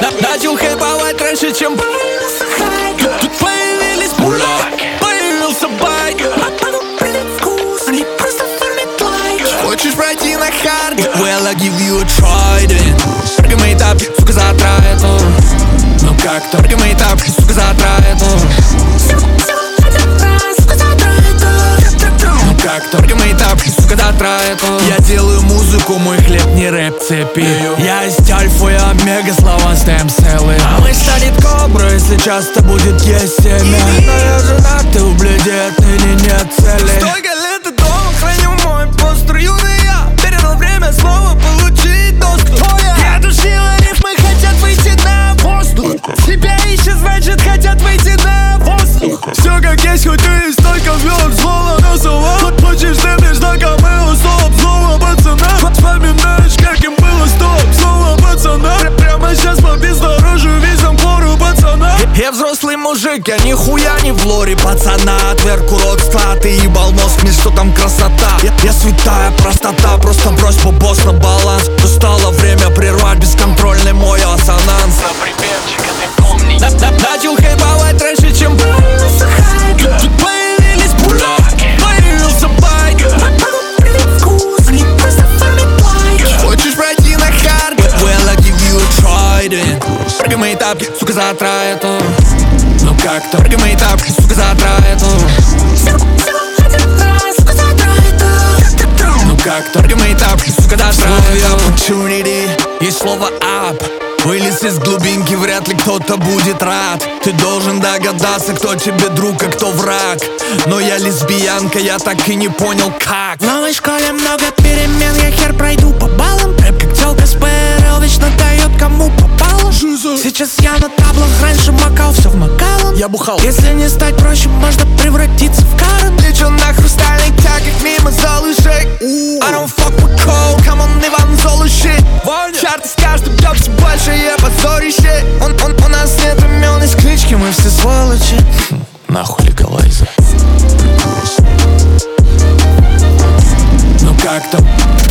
Начал хайповать раньше, чем появился хайп. Тут появились муляки, появился байк. Вкусный, просто формит лайк. Хочешь пройти на хард? Well, I give you a try then. Только мои тапки, сука, затравят. Ну как только мои тапки, сука, затравят. Как только мои тапки, сука, дотравят. Я делаю музыку, мой хлеб не рэп цепи. Я есть альфа и омега, слова стемселы. А мой станет кобра, если часто будет есть семя. Но я женат, ты ублюдок, отныне нет цели. Столько лет и дома храню мой постер. Юный я передал время снова получить доступ. Я душила рифмы, хотят выйти на воздух. Тебя ищут, значит хотят выйти на воздух. Все как есть, хоть и есть только звезд, злого носова. Хочешь землишь на камео, стоп, снова пацана. Вспоминаешь, как им было, стоп, снова пацана. Прямо сейчас по бездорожью везем пору пацана. Я взрослый мужик, я нихуя не в лоре пацана. Отверг урок склад и ебал мозг, мне что там красота. Я святая простота, просто брось босс на баланс. Настало время прервать бесконтрольный мой ассонанс. Припевчик, ты помни. Начал хайповать раньше, чем появился хайп. Тут появились муляки, появился байк. Вкусный, просто формит лайк. Хочешь пройти на хард? Well, I give you a try then. Только мои тапки, сука, затравят. Ну как только мои тапки, сука, затравят. Ну как только мои тапки, сука, дотравят. Есть слово up. Вылез из глубинки, вряд ли кто-то будет рад. Ты должен догадаться, кто тебе друг, а кто враг. Но я лесбиянка, я так и не понял как. В новой школе много перемен, я хер пройду по баллам. Рэп как тёлка с ПРЛ вечно дает кому попало. Сейчас я на таблах, раньше макал, все в Макалан. Я бухал. Если не стать проще, можно превратиться в Карен. Лечу на хрустальных тягах мимо залышей. I don't fuck with cold, come on, Иван Золуши. Чарты с каждым днем все большее позорище. У нас нет имен из клички, мы все сволочи. Нахуй легалайзер. Ну как там?